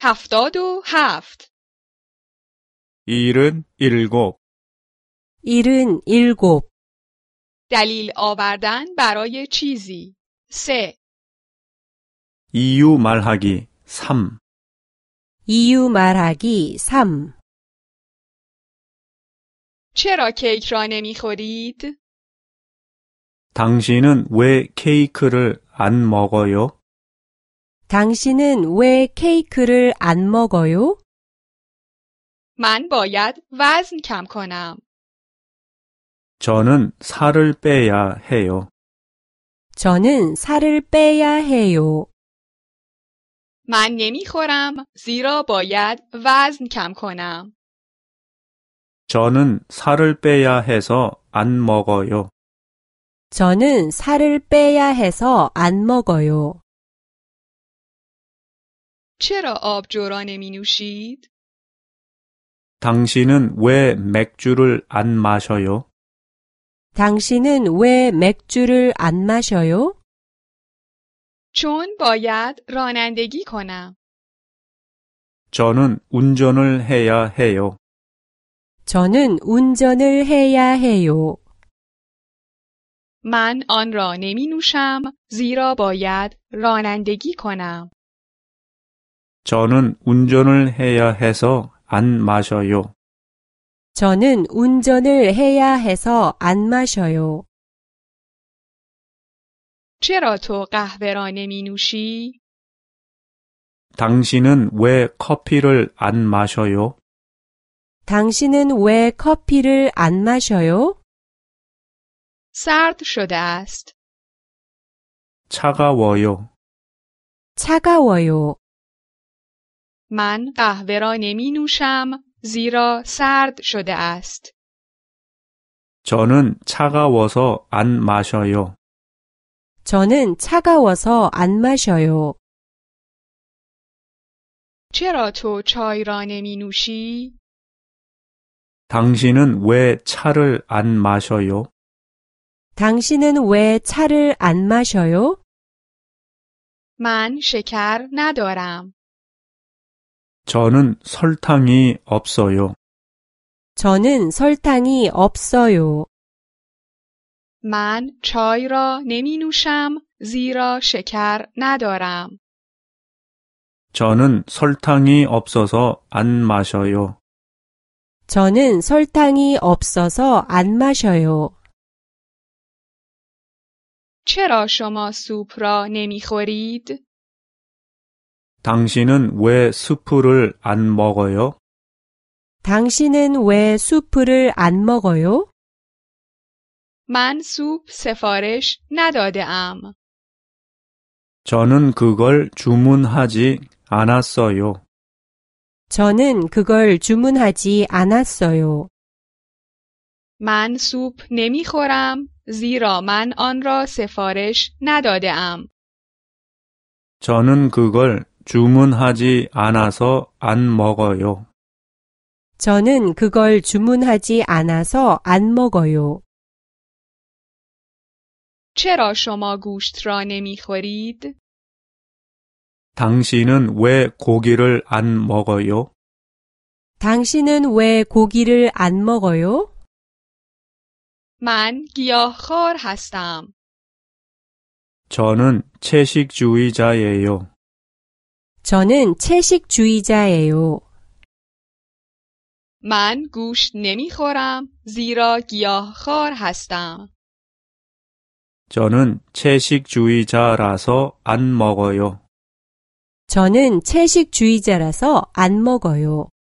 77 77 77 دلیل آوردن برای چیزی 3 이유 말하기 3 이유 말하기 3 چرا کیک را نمیخورید؟ 당신은 왜 케이크를 안 먹어요? 당신은 왜 케이크를 안 먹어요? من باید وزن کم کنم. 저는 살을 빼야 해요. 저는 살을 빼야 해요. من نمیخورم زیرا باید وزن کم کنم. 저는 살을 빼야 해서 안 먹어요. 저는 살을 빼야 해서 안 먹어요. چرا آبجو را نمی نوشید؟ 당신은 왜 맥주를 안 마셔요? 당신은 왜 맥주를 안 마셔요? چون باید رانندگی کنم. 저는 운전을 해야 해요. 저는 운전을 해야 해요. من آن را نمی نوشم زیرا باید رانندگی کنم. 저는 운전을 해야 해서 안 마셔요. 저는 운전을 해야 해서 안 마셔요. چرا تو قهوه را نمی نوشی؟ 당신은 왜 커피를 안 마셔요? 당신은 왜 커피를 안 마셔요? سرد شده است. 차가워요. 차가워요. من قهوه را نمی نوشم زیرا سرد شده است. 저는 차가워서 안 마셔요. 저는 차가워서 안 마셔요. چرا تو چای را نمی نوشی؟ 당신은 왜 차를 안 마셔요? 당신은 왜 차를 안 마셔요? من شکر ندارم. 저는 설탕이 없어요. 저는 설탕이 없어요. من چای را نمی نوشم زیرا شکر ندارم. 저는 설탕이 없어서 안 마셔요. 저는 설탕이 없어서 안 마셔요. چرا شما سوپ را نمی خورید؟ 당신은 왜 스프를 안 먹어요? 당신은 왜 수프를 안 먹어요? من سوپ سفارش نداده ام. 저는 그걸 주문하지 않았어요. 저는 그걸 주문하지 않았어요. من سوپ نمی خورم زیرا من آن را سفارش نداده ام. 저는 그걸 주문하지 않아서 안 먹어요. 저는 그걸 주문하지 않아서 안 먹어요. چرا شما گوشت را نمی خورید؟ 당신은 왜 고기를 안 먹어요? 당신은 왜 고기를 안 먹어요? من گیاهخوار هستم. 저는 채식주의자예요. 저는 채식주의자예요. من گوشت نمی خورم زیرا گیاهخوار هستم. 저는 채식주의자라서 안 먹어요. 저는 채식주의자라서 안 먹어요.